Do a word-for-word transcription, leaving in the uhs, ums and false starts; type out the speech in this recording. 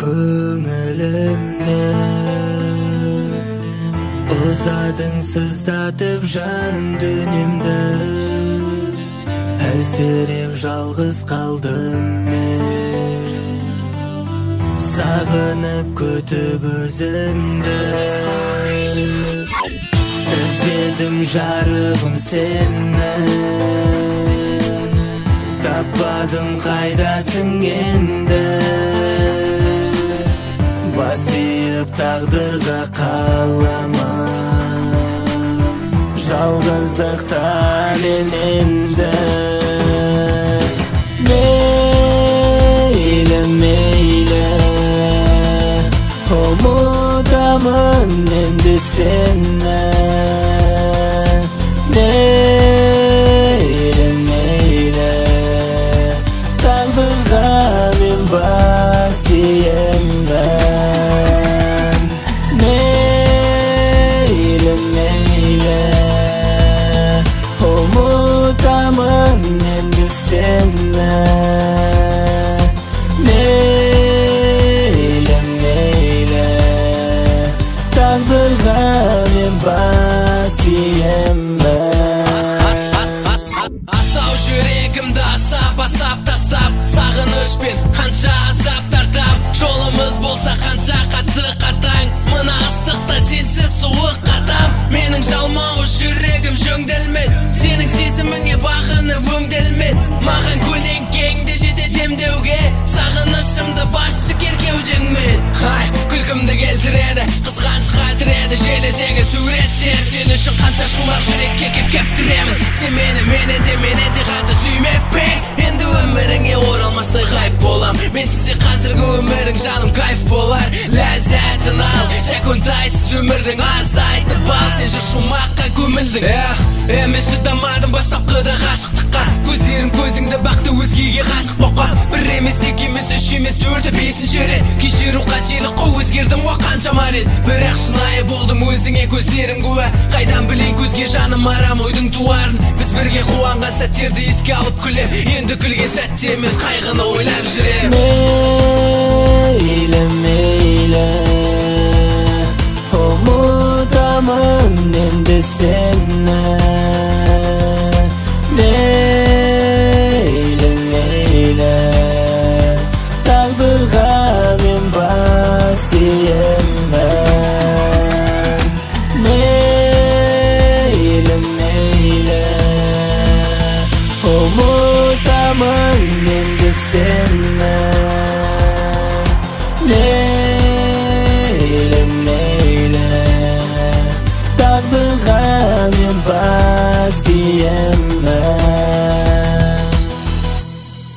Көңілімді Ұзадың сыздатып жан дүниемді Әлсіреп жалғыз қалдым мен Сағынып күтіп өзіңді Іздедім жарығым сені Таппадым қайдасың енді Басиып тағдырға қалама Жалғыздықта мен енді Мейлі, мейлі Ұмытамын енді сені Мейлі, мейлі Тағдырға мен бас иемін Мейлі, мейлі Ұмытамын енді сені Мейлі, мейлі Тағдырға мен бас иемін Асау жүрегімді асап-асап тастап Сағынышпен қанша азап тартам Жолымыз болса қанша қатты қатаң Мына ыстықта сенсіз суық қатам Менің жалмауы жүрегім жөнделмеді Сенің сезіміңе бағынып өңделмеді Маған көлеңкеңде жете демдеуге Сағынышымды басшы керкеудеңмен Ай, күлкімді келтіреді Қызғаныш қатыреді желідегі суреттер Сен үшін қанша шумақ жүрекке кеп кептіремін Сен мені менен де менен де қатты сүймеп пе Енді өміріңе оралмастай ғайып болам Мен сізде қазіргі өмірің жаным кайф болар Ләззатын ал Жаконтайсыз өмірдің азайтып ал Сен жыр шумаққа көмілдің Әме шыдамадым бастапқыда ғашықтыққа Көздерім көзіңді бақты өзгеге ғашық боққа Бір емес екі емес үш емес төрті бесінші рет Кешіру қателік қой өзгердім о қаншама рет Бірақ шынайы болдым өзіңе көздерім куә Қайдан білейін көзге жаным арам ойдың туарын Біз бірге қуанған сәттерді еске алып күлем Енді күлген сәтте емес қайғыны ойлап жүрем Мейлі, мейлі Ұмытамын енді сені Мейлі, мейлі Тағдырға мен бас иемін Мейлі, мейлі Ұмытамын